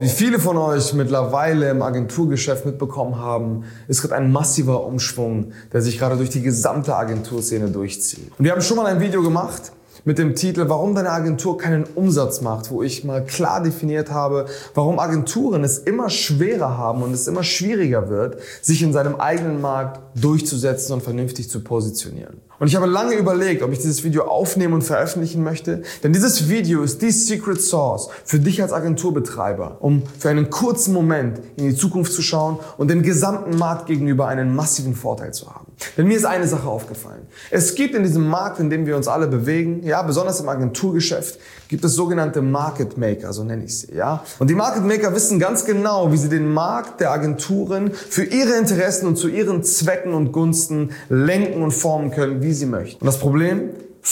Wie viele von euch mittlerweile im Agenturgeschäft mitbekommen haben, ist gerade ein massiver Umschwung, der sich gerade durch die gesamte Agenturszene durchzieht. Und wir haben schon mal ein Video gemacht mit dem Titel, warum deine Agentur keinen Umsatz macht, wo ich mal klar definiert habe, warum Agenturen es immer schwerer haben und es immer schwieriger wird, sich in seinem eigenen Markt durchzusetzen und vernünftig zu positionieren. Und ich habe lange überlegt, ob ich dieses Video aufnehmen und veröffentlichen möchte, denn dieses Video ist die Secret Sauce für dich als Agenturbetreiber, um für einen kurzen Moment in die Zukunft zu schauen und dem gesamten Markt gegenüber einen massiven Vorteil zu haben. Denn mir ist eine Sache aufgefallen. Es gibt in diesem Markt, in dem wir uns alle bewegen, ja, besonders im Agenturgeschäft, gibt es sogenannte Market Maker, so nenne ich sie, ja. Und die Market Maker wissen ganz genau, wie sie den Markt der Agenturen für ihre Interessen und zu ihren Zwecken und Gunsten lenken und formen können, wie sie möchten. Und das Problem?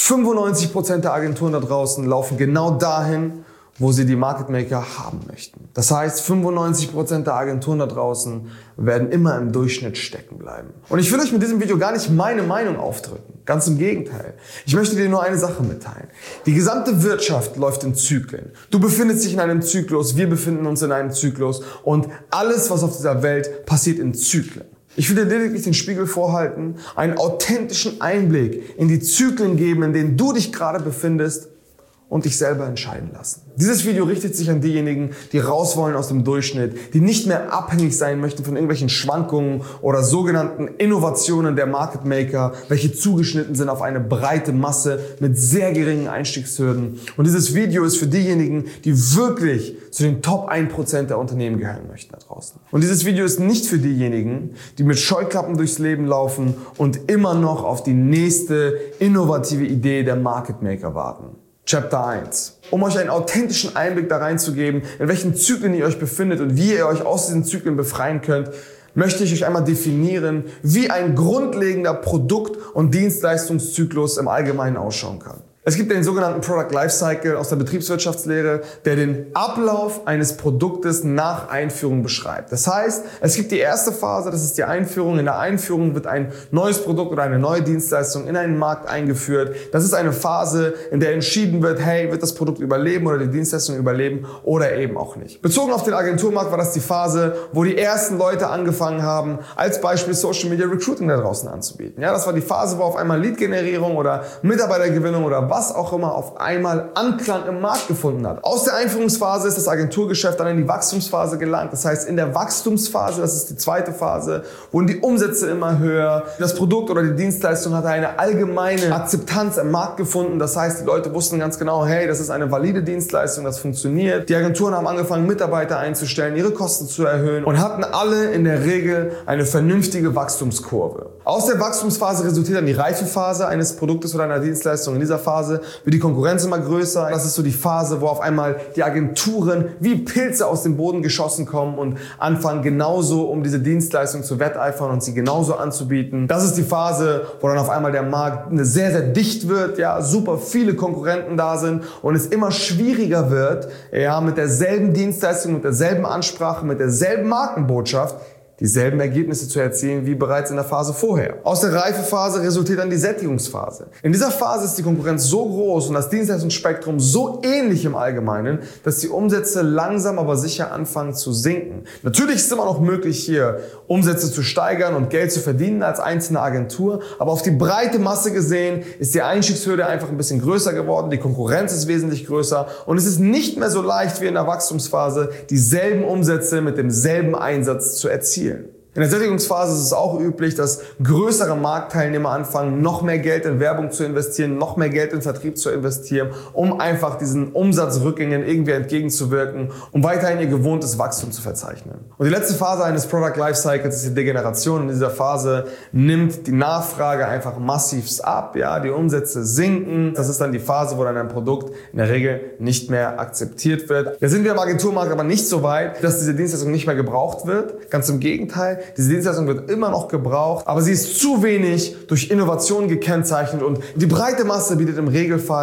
95% der Agenturen da draußen laufen genau dahin, wo sie die Market Maker haben möchten. Das heißt, 95% der Agenturen da draußen werden immer im Durchschnitt stecken bleiben. Und ich will euch mit diesem Video gar nicht meine Meinung aufdrücken. Ganz im Gegenteil. Ich möchte dir nur eine Sache mitteilen. Die gesamte Wirtschaft läuft in Zyklen. Du befindest dich in einem Zyklus, wir befinden uns in einem Zyklus und alles, was auf dieser Welt passiert, in Zyklen. Ich will dir lediglich den Spiegel vorhalten, einen authentischen Einblick in die Zyklen geben, in denen du dich gerade befindest und dich selber entscheiden lassen. Dieses Video richtet sich an diejenigen, die raus wollen aus dem Durchschnitt, die nicht mehr abhängig sein möchten von irgendwelchen Schwankungen oder sogenannten Innovationen der Market Maker, welche zugeschnitten sind auf eine breite Masse mit sehr geringen Einstiegshürden. Und dieses Video ist für diejenigen, die wirklich zu den Top 1% der Unternehmen gehören möchten da draußen. Und dieses Video ist nicht für diejenigen, die mit Scheuklappen durchs Leben laufen und immer noch auf die nächste innovative Idee der Market Maker warten. Chapter 1. Um euch einen authentischen Einblick da reinzugeben, in welchen Zyklen ihr euch befindet und wie ihr euch aus diesen Zyklen befreien könnt, möchte ich euch einmal definieren, wie ein grundlegender Produkt- und Dienstleistungszyklus im Allgemeinen ausschauen kann. Es gibt den sogenannten Product Lifecycle aus der Betriebswirtschaftslehre, der den Ablauf eines Produktes nach Einführung beschreibt. Das heißt, es gibt die erste Phase, das ist die Einführung. In der Einführung wird ein neues Produkt oder eine neue Dienstleistung in einen Markt eingeführt. Das ist eine Phase, in der entschieden wird, hey, wird das Produkt überleben oder die Dienstleistung überleben oder eben auch nicht. Bezogen auf den Agenturmarkt war das die Phase, wo die ersten Leute angefangen haben, als Beispiel Social Media Recruiting da draußen anzubieten. Ja, das war die Phase, wo auf einmal Lead-Generierung oder Mitarbeitergewinnung oder was auch immer auf einmal Anklang im Markt gefunden hat. Aus der Einführungsphase ist das Agenturgeschäft dann in die Wachstumsphase gelangt. Das heißt, in der Wachstumsphase, das ist die zweite Phase, wurden die Umsätze immer höher. Das Produkt oder die Dienstleistung hatte eine allgemeine Akzeptanz im Markt gefunden. Das heißt, die Leute wussten ganz genau, hey, das ist eine valide Dienstleistung, das funktioniert. Die Agenturen haben angefangen, Mitarbeiter einzustellen, ihre Kosten zu erhöhen und hatten alle in der Regel eine vernünftige Wachstumskurve. Aus der Wachstumsphase resultiert dann die Reifephase eines Produktes oder einer Dienstleistung. In dieser Phase wird die Konkurrenz immer größer. Das ist so die Phase, wo auf einmal die Agenturen wie Pilze aus dem Boden geschossen kommen und anfangen genauso um diese Dienstleistung zu wetteifern und sie genauso anzubieten. Das ist die Phase, wo dann auf einmal der Markt sehr, sehr dicht wird, ja, super viele Konkurrenten da sind und es immer schwieriger wird, ja, mit derselben Dienstleistung, mit derselben Ansprache, mit derselben Markenbotschaft dieselben Ergebnisse zu erzielen wie bereits in der Phase vorher. Aus der Reifephase resultiert dann die Sättigungsphase. In dieser Phase ist die Konkurrenz so groß und das Dienstleistungsspektrum so ähnlich im Allgemeinen, dass die Umsätze langsam aber sicher anfangen zu sinken. Natürlich ist es immer noch möglich, hier Umsätze zu steigern und Geld zu verdienen als einzelne Agentur, aber auf die breite Masse gesehen ist die Einstiegshürde einfach ein bisschen größer geworden, die Konkurrenz ist wesentlich größer und es ist nicht mehr so leicht wie in der Wachstumsphase, dieselben Umsätze mit demselben Einsatz zu erzielen. In der Sättigungsphase ist es auch üblich, dass größere Marktteilnehmer anfangen, noch mehr Geld in Werbung zu investieren, noch mehr Geld in Vertrieb zu investieren, um einfach diesen Umsatzrückgängen irgendwie entgegenzuwirken, um weiterhin ihr gewohntes Wachstum zu verzeichnen. Und die letzte Phase eines Product Lifecycles ist die Degeneration. In dieser Phase nimmt die Nachfrage einfach massivst ab, ja, die Umsätze sinken. Das ist dann die Phase, wo dann ein Produkt in der Regel nicht mehr akzeptiert wird. Da sind wir im Agenturmarkt aber nicht so weit, dass diese Dienstleistung nicht mehr gebraucht wird. Ganz im Gegenteil. Diese Dienstleistung wird immer noch gebraucht, aber sie ist zu wenig durch Innovation gekennzeichnet und die breite Masse bietet im Regelfall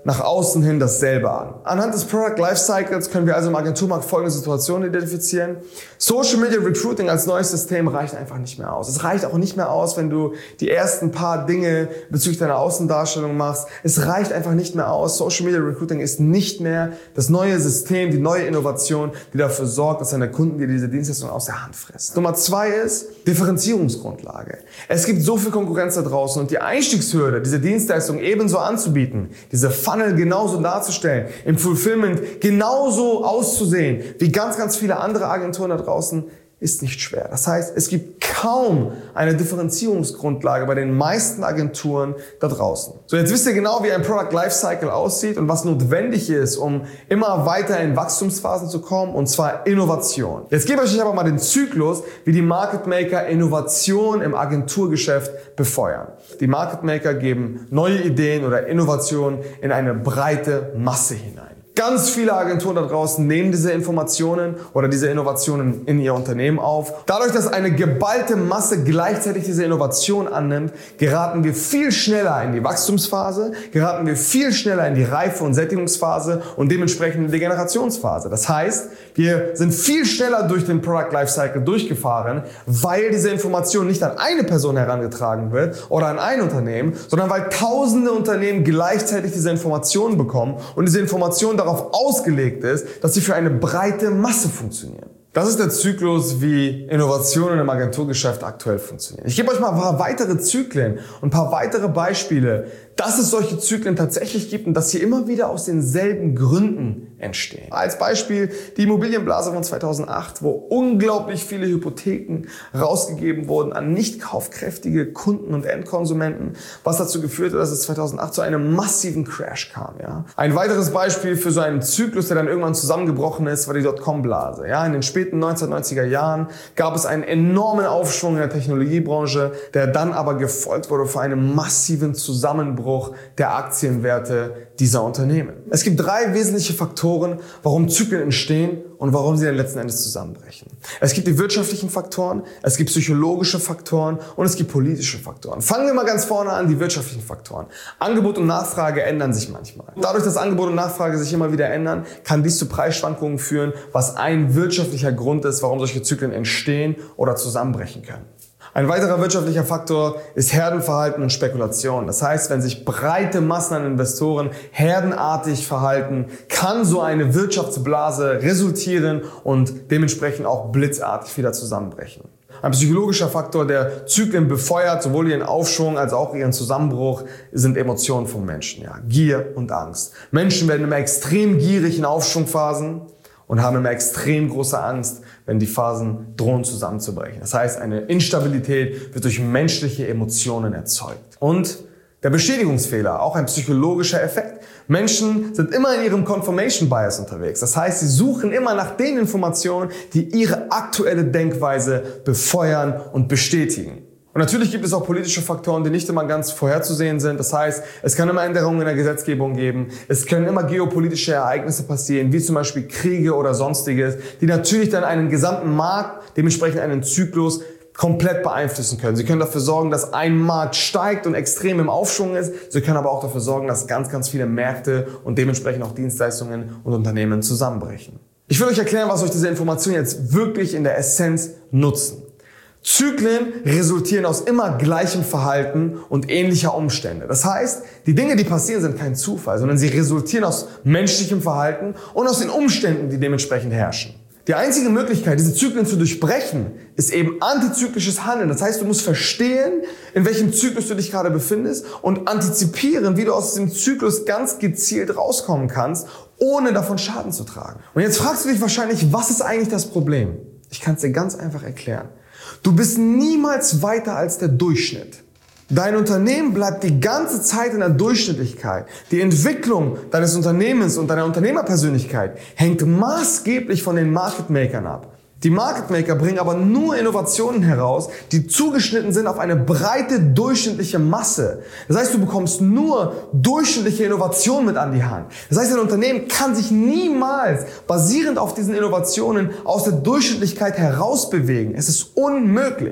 nach außen hin dasselbe an. Anhand des Product Lifecycles können wir also im Agenturmarkt folgende Situationen identifizieren. Social Media Recruiting als neues System reicht einfach nicht mehr aus. Es reicht auch nicht mehr aus, wenn du die ersten paar Dinge bezüglich deiner Außendarstellung machst. Es reicht einfach nicht mehr aus. Social Media Recruiting ist nicht mehr das neue System, die neue Innovation, die dafür sorgt, dass deine Kunden dir diese Dienstleistung aus der Hand fressen. Nummer 2 ist Differenzierungsgrundlage. Es gibt so viel Konkurrenz da draußen und die Einstiegshürde, diese Dienstleistung ebenso anzubieten, diese Funnel genauso darzustellen, im Fulfillment genauso auszusehen wie ganz, ganz viele andere Agenturen da draußen, ist nicht schwer. Das heißt, es gibt kaum eine Differenzierungsgrundlage bei den meisten Agenturen da draußen. So, jetzt wisst ihr genau, wie ein Product Lifecycle aussieht und was notwendig ist, um immer weiter in Wachstumsphasen zu kommen, und zwar Innovation. Jetzt gebe ich euch aber mal den Zyklus, wie die Market Maker Innovation im Agenturgeschäft befeuern. Die Market Maker geben neue Ideen oder Innovationen in eine breite Masse hinein. Ganz viele Agenturen da draußen nehmen diese Informationen oder diese Innovationen in ihr Unternehmen auf. Dadurch, dass eine geballte Masse gleichzeitig diese Innovation annimmt, geraten wir viel schneller in die Wachstumsphase, geraten wir viel schneller in die Reife- und Sättigungsphase und dementsprechend in die Generationsphase. Das heißt, wir sind viel schneller durch den Product Lifecycle durchgefahren, weil diese Information nicht an eine Person herangetragen wird oder an ein Unternehmen, sondern weil tausende Unternehmen gleichzeitig diese Informationen bekommen und diese Informationen darauf ausgelegt ist, dass sie für eine breite Masse funktionieren. Das ist der Zyklus, wie Innovationen im Agenturgeschäft aktuell funktionieren. Ich gebe euch mal ein paar weitere Zyklen und ein paar weitere Beispiele, dass es solche Zyklen tatsächlich gibt und dass sie immer wieder aus denselben Gründen entstehen. Als Beispiel die Immobilienblase von 2008, wo unglaublich viele Hypotheken rausgegeben wurden an nicht kaufkräftige Kunden und Endkonsumenten, was dazu geführt hat, dass es 2008 zu einem massiven Crash kam. Ja? Ein weiteres Beispiel für so einen Zyklus, der dann irgendwann zusammengebrochen ist, war die Dotcom-Blase. Ja? In den späten 1990er Jahren gab es einen enormen Aufschwung in der Technologiebranche, der dann aber gefolgt wurde von einem massiven Zusammenbruch der Aktienwerte dieser Unternehmen. Es gibt 3 wesentliche Faktoren, warum Zyklen entstehen und warum sie dann letzten Endes zusammenbrechen. Es gibt die wirtschaftlichen Faktoren, es gibt psychologische Faktoren und es gibt politische Faktoren. Fangen wir mal ganz vorne an, die wirtschaftlichen Faktoren. Angebot und Nachfrage ändern sich manchmal. Dadurch, dass Angebot und Nachfrage sich immer wieder ändern, kann dies zu Preisschwankungen führen, was ein wirtschaftlicher Grund ist, warum solche Zyklen entstehen oder zusammenbrechen können. Ein weiterer wirtschaftlicher Faktor ist Herdenverhalten und Spekulation. Das heißt, wenn sich breite Massen an Investoren herdenartig verhalten, kann so eine Wirtschaftsblase resultieren und dementsprechend auch blitzartig wieder zusammenbrechen. Ein psychologischer Faktor, der Zyklen befeuert, sowohl ihren Aufschwung als auch ihren Zusammenbruch, sind Emotionen von Menschen. Ja, Gier und Angst. Menschen werden immer extrem gierig in Aufschwungphasen und haben immer extrem große Angst, wenn die Phasen drohen zusammenzubrechen. Das heißt, eine Instabilität wird durch menschliche Emotionen erzeugt. Und der Bestätigungsfehler, auch ein psychologischer Effekt. Menschen sind immer in ihrem Confirmation Bias unterwegs. Das heißt, sie suchen immer nach den Informationen, die ihre aktuelle Denkweise befeuern und bestätigen. Und natürlich gibt es auch politische Faktoren, die nicht immer ganz vorherzusehen sind. Das heißt, es kann immer Änderungen in der Gesetzgebung geben. Es können immer geopolitische Ereignisse passieren, wie zum Beispiel Kriege oder Sonstiges, die natürlich dann einen gesamten Markt, dementsprechend einen Zyklus, komplett beeinflussen können. Sie können dafür sorgen, dass ein Markt steigt und extrem im Aufschwung ist. Sie können aber auch dafür sorgen, dass ganz, ganz viele Märkte und dementsprechend auch Dienstleistungen und Unternehmen zusammenbrechen. Ich will euch erklären, was euch diese Informationen jetzt wirklich in der Essenz nutzen. Zyklen resultieren aus immer gleichem Verhalten und ähnlicher Umstände. Das heißt, die Dinge, die passieren, sind kein Zufall, sondern sie resultieren aus menschlichem Verhalten und aus den Umständen, die dementsprechend herrschen. Die einzige Möglichkeit, diese Zyklen zu durchbrechen, ist eben antizyklisches Handeln. Das heißt, du musst verstehen, in welchem Zyklus du dich gerade befindest und antizipieren, wie du aus dem Zyklus ganz gezielt rauskommen kannst, ohne davon Schaden zu tragen. Und jetzt fragst du dich wahrscheinlich, was ist eigentlich das Problem? Ich kann es dir ganz einfach erklären. Du bist niemals weiter als der Durchschnitt. Dein Unternehmen bleibt die ganze Zeit in der Durchschnittlichkeit. Die Entwicklung deines Unternehmens und deiner Unternehmerpersönlichkeit hängt maßgeblich von den Market Makern ab. Die Market Maker bringen aber nur Innovationen heraus, die zugeschnitten sind auf eine breite durchschnittliche Masse. Das heißt, du bekommst nur durchschnittliche Innovationen mit an die Hand. Das heißt, ein Unternehmen kann sich niemals basierend auf diesen Innovationen aus der Durchschnittlichkeit herausbewegen. Es ist unmöglich.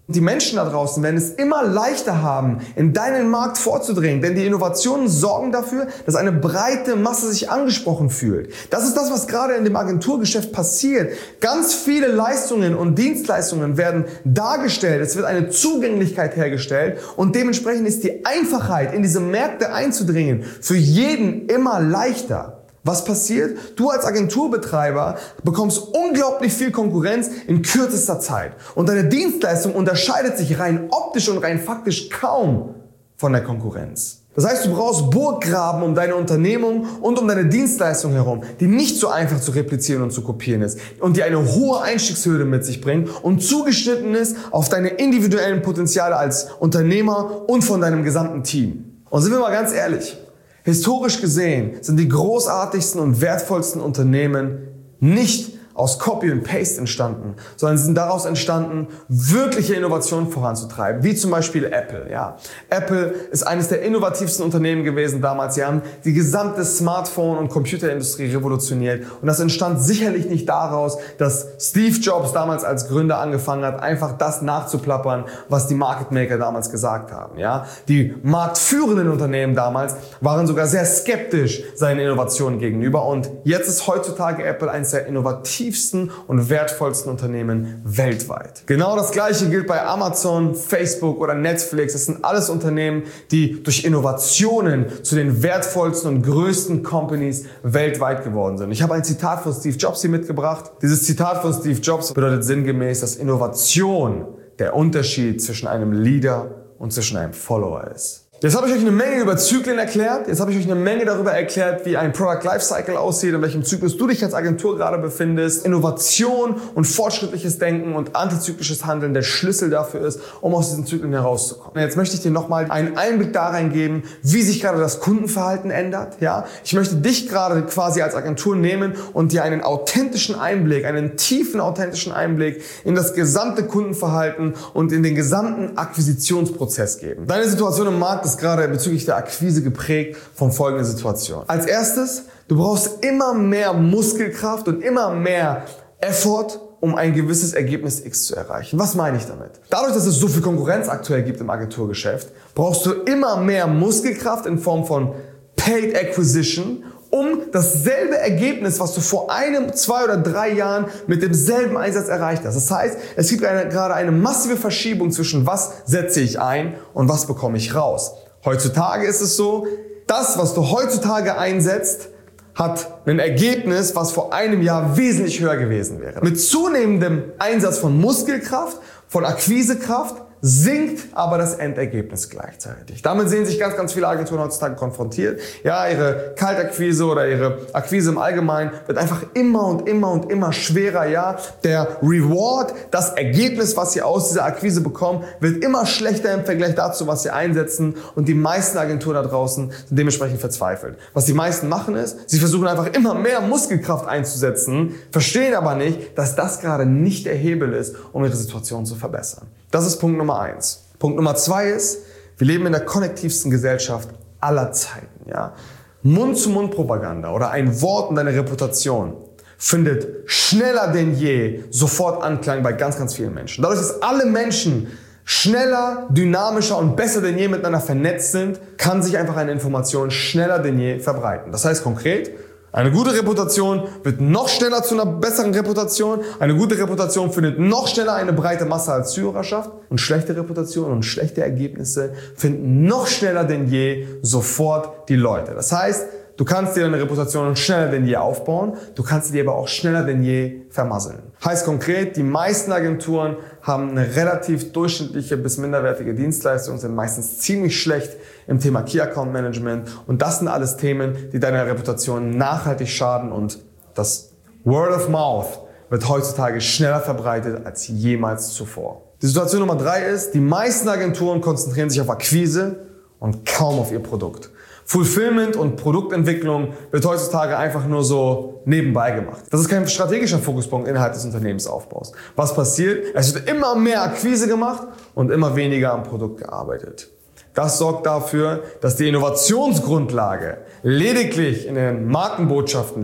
Die Menschen da draußen werden es immer leichter haben, in deinen Markt vorzudringen, denn die Innovationen sorgen dafür, dass eine breite Masse sich angesprochen fühlt. Das ist das, was gerade in dem Agenturgeschäft passiert. Ganz viele Leistungen und Dienstleistungen werden dargestellt, es wird eine Zugänglichkeit hergestellt und dementsprechend ist die Einfachheit, in diese Märkte einzudringen, für jeden immer leichter. Was passiert? Du als Agenturbetreiber bekommst unglaublich viel Konkurrenz in kürzester Zeit. Und deine Dienstleistung unterscheidet sich rein optisch und rein faktisch kaum von der Konkurrenz. Das heißt, du brauchst Burggraben um deine Unternehmung und um deine Dienstleistung herum, die nicht so einfach zu replizieren und zu kopieren ist und die eine hohe Einstiegshürde mit sich bringt und zugeschnitten ist auf deine individuellen Potenziale als Unternehmer und von deinem gesamten Team. Und sind wir mal ganz ehrlich, historisch gesehen sind die großartigsten und wertvollsten Unternehmen nicht aus Copy und Paste entstanden, sondern sie sind daraus entstanden, wirkliche Innovationen voranzutreiben, wie zum Beispiel Apple. Ja. Apple ist eines der innovativsten Unternehmen gewesen damals. Sie haben die gesamte Smartphone- und Computerindustrie revolutioniert und das entstand sicherlich nicht daraus, dass Steve Jobs damals als Gründer angefangen hat, einfach das nachzuplappern, was die Market Maker damals gesagt haben. Ja. Die marktführenden Unternehmen damals waren sogar sehr skeptisch seinen Innovationen gegenüber und jetzt ist heutzutage Apple eines der innovativsten und wertvollsten Unternehmen weltweit. Genau das Gleiche gilt bei Amazon, Facebook oder Netflix. Das sind alles Unternehmen, die durch Innovationen zu den wertvollsten und größten Companies weltweit geworden sind. Ich habe ein Zitat von Steve Jobs hier mitgebracht. Dieses Zitat von Steve Jobs bedeutet sinngemäß, dass Innovation der Unterschied zwischen einem Leader und zwischen einem Follower ist. Jetzt habe ich euch eine Menge über Zyklen erklärt. Jetzt habe ich euch eine Menge darüber erklärt, wie ein Product Lifecycle aussieht, in welchem Zyklus du dich als Agentur gerade befindest. Innovation und fortschrittliches Denken und antizyklisches Handeln der Schlüssel dafür ist, um aus diesen Zyklen herauszukommen. Jetzt möchte ich dir nochmal einen Einblick da reingeben, wie sich gerade das Kundenverhalten ändert. Ja? Ich möchte dich gerade quasi als Agentur nehmen und dir einen authentischen Einblick, einen tiefen authentischen Einblick in das gesamte Kundenverhalten und in den gesamten Akquisitionsprozess geben. Deine Situation im Markt ist gerade bezüglich der Akquise geprägt von folgender Situation. Als erstes, du brauchst immer mehr Muskelkraft und immer mehr Effort, um ein gewisses Ergebnis X zu erreichen. Was meine ich damit? Dadurch, dass es so viel Konkurrenz aktuell gibt im Agenturgeschäft, brauchst du immer mehr Muskelkraft in Form von Paid Acquisition, um dasselbe Ergebnis, was du vor 1, 2 oder 3 Jahren mit demselben Einsatz erreicht hast. Das heißt, es gibt gerade eine massive Verschiebung zwischen was setze ich ein und was bekomme ich raus. Heutzutage ist es so, das, was du heutzutage einsetzt, hat ein Ergebnis, was vor einem Jahr wesentlich höher gewesen wäre. Mit zunehmendem Einsatz von Muskelkraft, von Akquisekraft, sinkt aber das Endergebnis gleichzeitig. Damit sehen sich ganz, ganz viele Agenturen heutzutage konfrontiert. Ja, ihre Kaltakquise oder ihre Akquise im Allgemeinen wird einfach immer und immer schwerer. Ja, der Reward, das Ergebnis, was sie aus dieser Akquise bekommen, wird immer schlechter im Vergleich dazu, was sie einsetzen. Und die meisten Agenturen da draußen sind dementsprechend verzweifelt. Was die meisten machen ist, sie versuchen einfach immer mehr Muskelkraft einzusetzen, verstehen aber nicht, dass das gerade nicht der Hebel ist, um ihre Situation zu verbessern. Das ist Punkt Nummer 1. Punkt Nummer 2 ist, wir leben in der konnektivsten Gesellschaft aller Zeiten. Ja? Mund-zu-Mund-Propaganda oder ein Wort und eine Reputation findet schneller denn je sofort Anklang bei ganz, ganz vielen Menschen. Dadurch, dass alle Menschen schneller, dynamischer und besser denn je miteinander vernetzt sind, kann sich einfach eine Information schneller denn je verbreiten. Das heißt konkret, eine gute Reputation wird noch schneller zu einer besseren Reputation. Eine gute Reputation findet noch schneller eine breite Masse als Zuhörerschaft. Und schlechte Reputationen und schlechte Ergebnisse finden noch schneller denn je sofort die Leute. Das heißt, du kannst dir deine Reputation schneller denn je aufbauen, du kannst sie dir aber auch schneller denn je vermasseln. Heißt konkret, die meisten Agenturen haben eine relativ durchschnittliche bis minderwertige Dienstleistung, sind meistens ziemlich schlecht im Thema Key Account Management und das sind alles Themen, die deiner Reputation nachhaltig schaden und das Word of Mouth wird heutzutage schneller verbreitet als jemals zuvor. Die Situation Nummer 3 ist, die meisten Agenturen konzentrieren sich auf Akquise und kaum auf ihr Produkt. Fulfillment und Produktentwicklung wird heutzutage einfach nur so nebenbei gemacht. Das ist kein strategischer Fokuspunkt innerhalb des Unternehmensaufbaus. Was passiert? Es wird immer mehr Akquise gemacht und immer weniger am Produkt gearbeitet. Das sorgt dafür, dass die Innovationsgrundlage lediglich in den Markenbotschaften liegt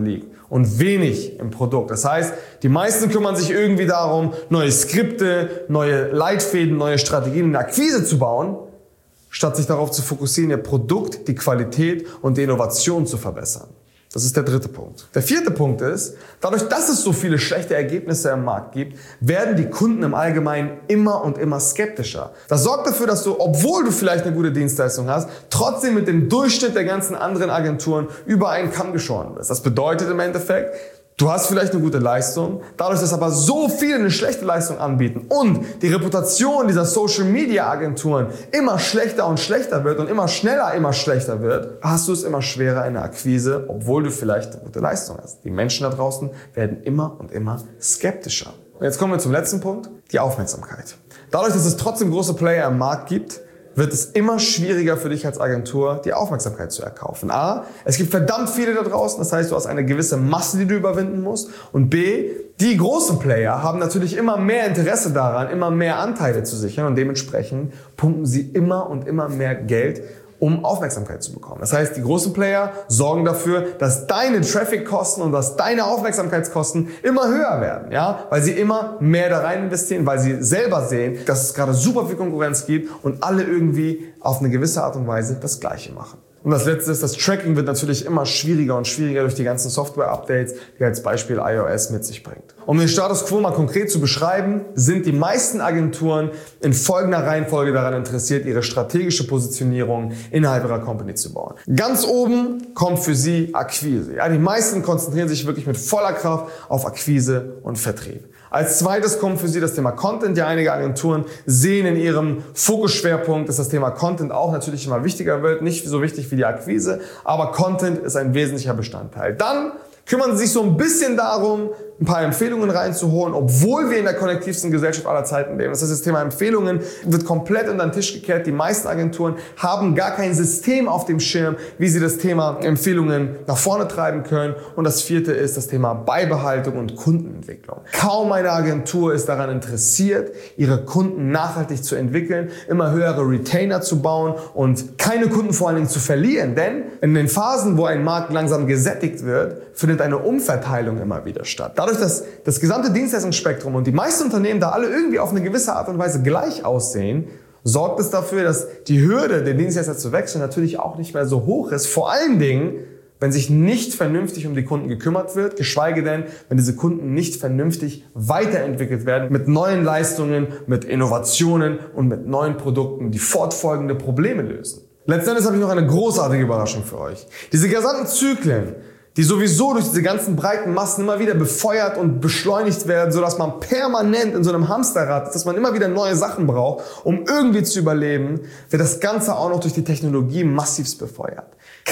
und wenig im Produkt. Das heißt, die meisten kümmern sich irgendwie darum, neue Skripte, neue Leitfäden, neue Strategien in der Akquise zu bauen, statt sich darauf zu fokussieren, ihr Produkt, die Qualität und die Innovation zu verbessern. Das ist der dritte Punkt. Der vierte Punkt ist, dadurch, dass es so viele schlechte Ergebnisse im Markt gibt, werden die Kunden im Allgemeinen immer und immer skeptischer. Das sorgt dafür, dass du, obwohl du vielleicht eine gute Dienstleistung hast, trotzdem mit dem Durchschnitt der ganzen anderen Agenturen über einen Kamm geschoren wirst. Das bedeutet im Endeffekt, du hast vielleicht eine gute Leistung, dadurch, dass aber so viele eine schlechte Leistung anbieten und die Reputation dieser Social-Media-Agenturen immer schlechter und schlechter wird und immer schneller immer schlechter wird, hast du es immer schwerer in der Akquise, obwohl du vielleicht eine gute Leistung hast. Die Menschen da draußen werden immer und immer skeptischer. Und jetzt kommen wir zum letzten Punkt, die Aufmerksamkeit. Dadurch, dass es trotzdem große Player im Markt gibt, wird es immer schwieriger für dich als Agentur, die Aufmerksamkeit zu erkaufen. A, es gibt verdammt viele da draußen, das heißt, du hast eine gewisse Masse, die du überwinden musst. Und B, die großen Player haben natürlich immer mehr Interesse daran, immer mehr Anteile zu sichern und dementsprechend pumpen sie immer und immer mehr Geld, um Aufmerksamkeit zu bekommen. Das heißt, die großen Player sorgen dafür, dass deine Traffic-Kosten und dass deine Aufmerksamkeitskosten immer höher werden, ja, weil sie immer mehr da rein investieren, weil sie selber sehen, dass es gerade super viel Konkurrenz gibt und alle irgendwie auf eine gewisse Art und Weise das Gleiche machen. Und das letzte ist, das Tracking wird natürlich immer schwieriger und schwieriger durch die ganzen Software-Updates, die als Beispiel iOS mit sich bringt. Um den Status Quo mal konkret zu beschreiben, sind die meisten Agenturen in folgender Reihenfolge daran interessiert, ihre strategische Positionierung innerhalb ihrer Company zu bauen. Ganz oben kommt für sie Akquise. Ja, die meisten konzentrieren sich wirklich mit voller Kraft auf Akquise und Vertrieb. Als zweites kommt für sie das Thema Content. Ja, einige Agenturen sehen in ihrem Fokusschwerpunkt, dass das Thema Content auch natürlich immer wichtiger wird. Nicht so wichtig wie die Akquise, aber Content ist ein wesentlicher Bestandteil. Dann kümmern sie sich so ein bisschen darum, ein paar Empfehlungen reinzuholen, obwohl wir in der kollektivsten Gesellschaft aller Zeiten leben. Das heißt, das Thema Empfehlungen wird komplett unter den Tisch gekehrt. Die meisten Agenturen haben gar kein System auf dem Schirm, wie sie das Thema Empfehlungen nach vorne treiben können. Und das vierte ist das Thema Beibehaltung und Kundenentwicklung. Kaum eine Agentur ist daran interessiert, ihre Kunden nachhaltig zu entwickeln, immer höhere Retainer zu bauen und keine Kunden vor allen Dingen zu verlieren. Denn in den Phasen, wo ein Markt langsam gesättigt wird, findet eine Umverteilung immer wieder statt. Dadurch, dass das gesamte Dienstleistungsspektrum und die meisten Unternehmen da alle irgendwie auf eine gewisse Art und Weise gleich aussehen, sorgt es dafür, dass die Hürde, den Dienstleister zu wechseln, natürlich auch nicht mehr so hoch ist. Vor allen Dingen, wenn sich nicht vernünftig um die Kunden gekümmert wird, geschweige denn, wenn diese Kunden nicht vernünftig weiterentwickelt werden mit neuen Leistungen, mit Innovationen und mit neuen Produkten, die fortfolgende Probleme lösen. Letzten Endes habe ich noch eine großartige Überraschung für euch. Diese gesamten Zyklen, die sowieso durch diese ganzen breiten Massen immer wieder befeuert und beschleunigt werden, sodass man permanent in so einem Hamsterrad ist, dass man immer wieder neue Sachen braucht, um irgendwie zu überleben, wird das Ganze auch noch durch die Technologie massivst befeuert.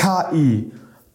KI,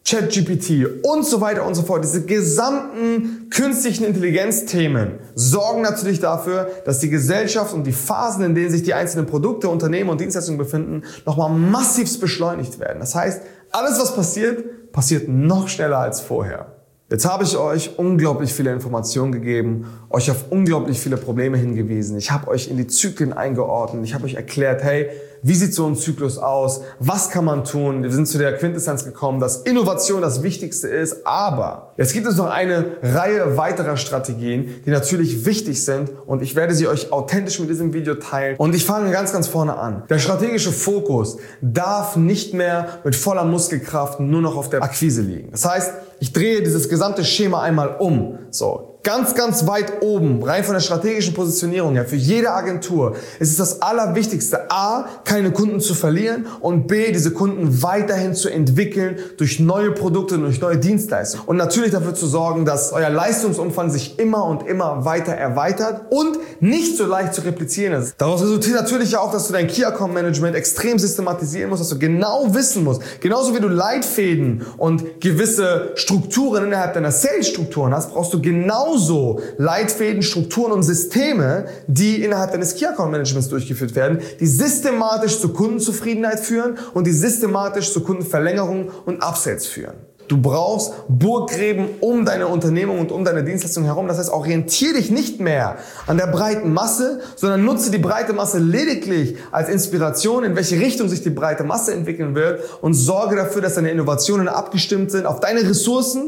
ChatGPT und so weiter und so fort. Diese gesamten künstlichen Intelligenzthemen sorgen natürlich dafür, dass die Gesellschaft und die Phasen, in denen sich die einzelnen Produkte, Unternehmen und Dienstleistungen befinden, nochmal massivst beschleunigt werden. Das heißt, alles, was passiert noch schneller als vorher. Jetzt habe ich euch unglaublich viele Informationen gegeben, euch auf unglaublich viele Probleme hingewiesen. Ich habe euch in die Zyklen eingeordnet. Ich habe euch erklärt, hey, wie sieht so ein Zyklus aus? Was kann man tun? Wir sind zu der Quintessenz gekommen, dass Innovation das Wichtigste ist. Aber jetzt gibt es noch eine Reihe weiterer Strategien, die natürlich wichtig sind. Und ich werde sie euch authentisch mit diesem Video teilen. Und ich fange ganz vorne an. Der strategische Fokus darf nicht mehr mit voller Muskelkraft nur noch auf der Akquise liegen. Das heißt, ich drehe dieses gesamte Schema einmal um. So. Ganz weit oben, rein von der strategischen Positionierung her, für jede Agentur ist es das Allerwichtigste, A, keine Kunden zu verlieren und B, diese Kunden weiterhin zu entwickeln durch neue Produkte, durch neue Dienstleistungen. Und natürlich dafür zu sorgen, dass euer Leistungsumfang sich immer und immer weiter erweitert und nicht so leicht zu replizieren ist. Daraus resultiert natürlich auch, dass du dein Key Account Management extrem systematisieren musst, dass du genau wissen musst, genauso wie du Leitfäden und gewisse Strukturen innerhalb deiner Sales-Strukturen hast, brauchst du genauso Leitfäden, Strukturen und Systeme, die innerhalb deines Key Account Managements durchgeführt werden, die systematisch zur Kundenzufriedenheit führen und die systematisch zur Kundenverlängerung und Upsells führen. Du brauchst Burggräben um deine Unternehmung und um deine Dienstleistung herum. Das heißt, orientiere dich nicht mehr an der breiten Masse, sondern nutze die breite Masse lediglich als Inspiration, in welche Richtung sich die breite Masse entwickeln wird und sorge dafür, dass deine Innovationen abgestimmt sind auf deine Ressourcen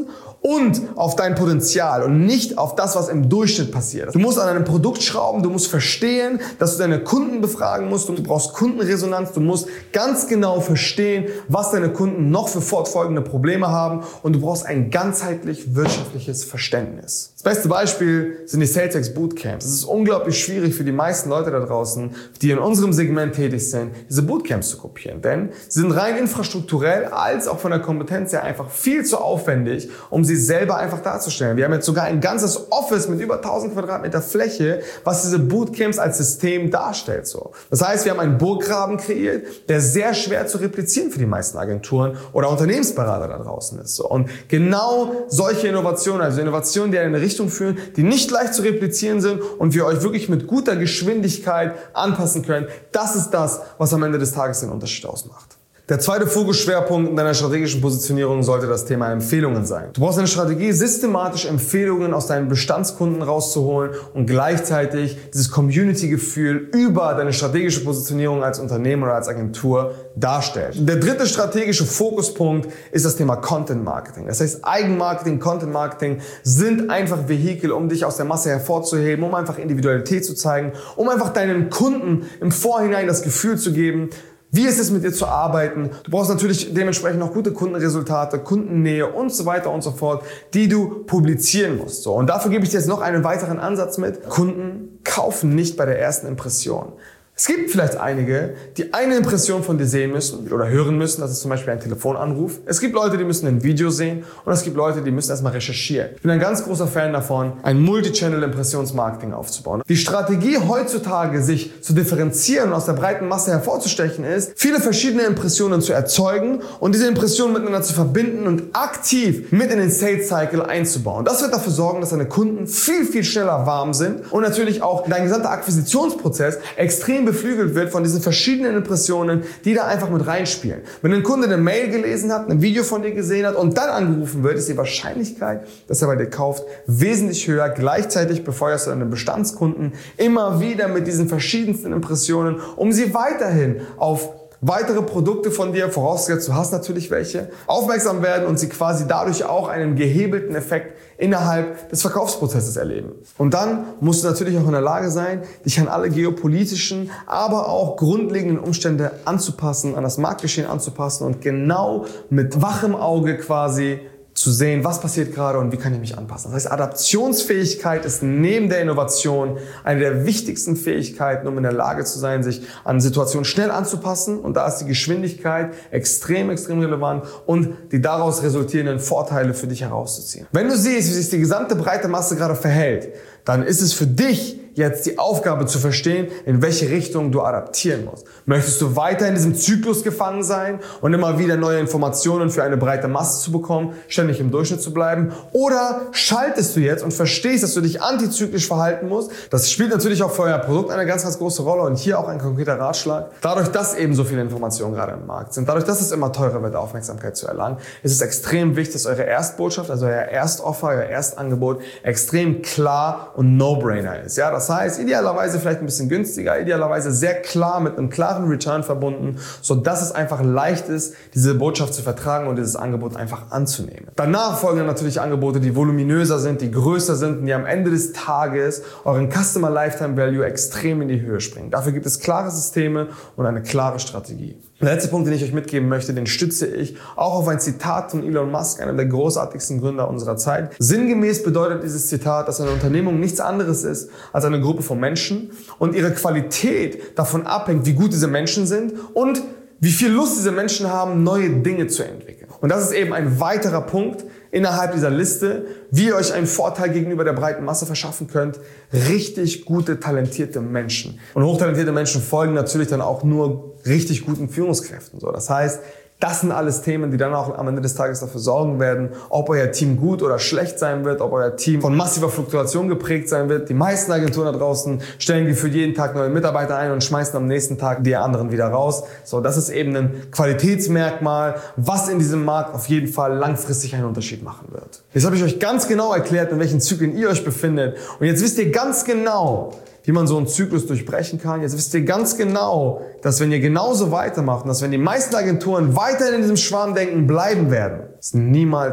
und auf dein Potenzial und nicht auf das, was im Durchschnitt passiert. Du musst an deinem Produkt schrauben, du musst verstehen, dass du deine Kunden befragen musst, du brauchst Kundenresonanz, du musst ganz genau verstehen, was deine Kunden noch für fortfolgende Probleme haben und du brauchst ein ganzheitlich wirtschaftliches Verständnis. Das beste Beispiel sind die SalesX Bootcamps. Es ist unglaublich schwierig für die meisten Leute da draußen, die in unserem Segment tätig sind, diese Bootcamps zu kopieren, denn sie sind rein infrastrukturell als auch von der Kompetenz her einfach viel zu aufwendig, um sie selber einfach darzustellen. Wir haben jetzt sogar ein ganzes Office mit über 1000 Quadratmeter Fläche, was diese Bootcamps als System darstellt. So. Das heißt, wir haben einen Burggraben kreiert, der sehr schwer zu replizieren für die meisten Agenturen oder Unternehmensberater da draußen ist. So. Und genau solche Innovationen, also Innovationen, die in eine Richtung führen, die nicht leicht zu replizieren sind und wir euch wirklich mit guter Geschwindigkeit anpassen können, das ist das, was am Ende des Tages den Unterschied ausmacht. Der zweite Fokusschwerpunkt in deiner strategischen Positionierung sollte das Thema Empfehlungen sein. Du brauchst eine Strategie, systematisch Empfehlungen aus deinen Bestandskunden rauszuholen und gleichzeitig dieses Community-Gefühl über deine strategische Positionierung als Unternehmen oder als Agentur darstellt. Der dritte strategische Fokuspunkt ist das Thema Content Marketing. Das heißt, Eigenmarketing, Content Marketing sind einfach Vehikel, um dich aus der Masse hervorzuheben, um einfach Individualität zu zeigen, um einfach deinen Kunden im Vorhinein das Gefühl zu geben, wie ist es mit dir zu arbeiten? Du brauchst natürlich dementsprechend noch gute Kundenresultate, Kundennähe und so weiter und so fort, die du publizieren musst. So, und dafür gebe ich dir jetzt noch einen weiteren Ansatz mit. Kunden kaufen nicht bei der ersten Impression. Es gibt vielleicht einige, die eine Impression von dir sehen müssen oder hören müssen. Das ist zum Beispiel ein Telefonanruf. Es gibt Leute, die müssen ein Video sehen und es gibt Leute, die müssen erstmal recherchieren. Ich bin ein ganz großer Fan davon, ein Multi-Channel-Impressionsmarketing aufzubauen. Die Strategie heutzutage, sich zu differenzieren und aus der breiten Masse hervorzustechen, ist, viele verschiedene Impressionen zu erzeugen und diese Impressionen miteinander zu verbinden und aktiv mit in den Sales-Cycle einzubauen. Das wird dafür sorgen, dass deine Kunden viel, viel schneller warm sind und natürlich auch dein gesamter Akquisitionsprozess extrem beflügelt wird von diesen verschiedenen Impressionen, die da einfach mit reinspielen. Wenn ein Kunde eine Mail gelesen hat, ein Video von dir gesehen hat und dann angerufen wird, ist die Wahrscheinlichkeit, dass er bei dir kauft, wesentlich höher. Gleichzeitig befeuerst du deine Bestandskunden immer wieder mit diesen verschiedensten Impressionen, um sie weiterhin auf weitere Produkte von dir, vorausgesetzt du hast natürlich welche, aufmerksam werden und sie quasi dadurch auch einen gehebelten Effekt innerhalb des Verkaufsprozesses erleben. Und dann musst du natürlich auch in der Lage sein, dich an alle geopolitischen, aber auch grundlegenden Umstände anzupassen, an das Marktgeschehen anzupassen und genau mit wachem Auge quasi zu sehen, was passiert gerade und wie kann ich mich anpassen. Das heißt, Adaptionsfähigkeit ist neben der Innovation eine der wichtigsten Fähigkeiten, um in der Lage zu sein, sich an Situationen schnell anzupassen. Und da ist die Geschwindigkeit extrem, extrem relevant und die daraus resultierenden Vorteile für dich herauszuziehen. Wenn du siehst, wie sich die gesamte breite Masse gerade verhält, dann ist es für dich jetzt die Aufgabe zu verstehen, in welche Richtung du adaptieren musst. Möchtest du weiter in diesem Zyklus gefangen sein und immer wieder neue Informationen für eine breite Masse zu bekommen, ständig im Durchschnitt zu bleiben? Oder schaltest du jetzt und verstehst, dass du dich antizyklisch verhalten musst? Das spielt natürlich auch für euer Produkt eine ganz, ganz große Rolle und hier auch ein konkreter Ratschlag. Dadurch, dass eben so viele Informationen gerade im Markt sind, dadurch, dass es immer teurer wird, Aufmerksamkeit zu erlangen, ist es extrem wichtig, dass eure Erstbotschaft, also euer Erstoffer, euer Erstangebot extrem klar und No-Brainer ist. Ja, das heißt, idealerweise vielleicht ein bisschen günstiger, idealerweise sehr klar mit einem klaren Return verbunden, so dass es einfach leicht ist, diese Botschaft zu vertragen und dieses Angebot einfach anzunehmen. Danach folgen dann natürlich Angebote, die voluminöser sind, die größer sind und die am Ende des Tages euren Customer Lifetime Value extrem in die Höhe springen. Dafür gibt es klare Systeme und eine klare Strategie. Der letzte Punkt, den ich euch mitgeben möchte, den stütze ich auch auf ein Zitat von Elon Musk, einem der großartigsten Gründer unserer Zeit. Sinngemäß bedeutet dieses Zitat, dass eine Unternehmung nichts anderes ist als eine Gruppe von Menschen und ihre Qualität davon abhängt, wie gut diese Menschen sind und wie viel Lust diese Menschen haben, neue Dinge zu entwickeln. Und das ist eben ein weiterer Punkt innerhalb dieser Liste, wie ihr euch einen Vorteil gegenüber der breiten Masse verschaffen könnt. Richtig gute, talentierte Menschen. Und hochtalentierte Menschen folgen natürlich dann auch nur richtig guten Führungskräften. So, das heißt, das sind alles Themen, die dann auch am Ende des Tages dafür sorgen werden, ob euer Team gut oder schlecht sein wird, ob euer Team von massiver Fluktuation geprägt sein wird. Die meisten Agenturen da draußen stellen für jeden Tag neue Mitarbeiter ein und schmeißen am nächsten Tag die anderen wieder raus. So, das ist eben ein Qualitätsmerkmal, was in diesem Markt auf jeden Fall langfristig einen Unterschied machen wird. Jetzt habe ich euch ganz genau erklärt, in welchen Zyklen ihr euch befindet. Und jetzt wisst ihr ganz genau, wie man so einen Zyklus durchbrechen kann. Jetzt wisst ihr ganz genau, dass wenn ihr genauso weitermacht und dass wenn die meisten Agenturen weiterhin in diesem Schwarmdenken bleiben werden, es niemals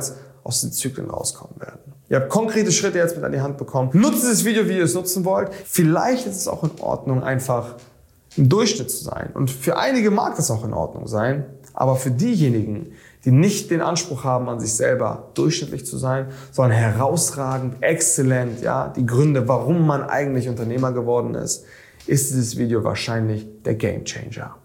aus den Zyklen rauskommen werden. Ihr habt konkrete Schritte jetzt mit an die Hand bekommen. Nutzt dieses Video, wie ihr es nutzen wollt. Vielleicht ist es auch in Ordnung, einfach im Durchschnitt zu sein. Und für einige mag das auch in Ordnung sein. Aber für diejenigen, die nicht den Anspruch haben, an sich selber durchschnittlich zu sein, sondern herausragend, exzellent, ja, die Gründe, warum man eigentlich Unternehmer geworden ist, ist dieses Video wahrscheinlich der Gamechanger.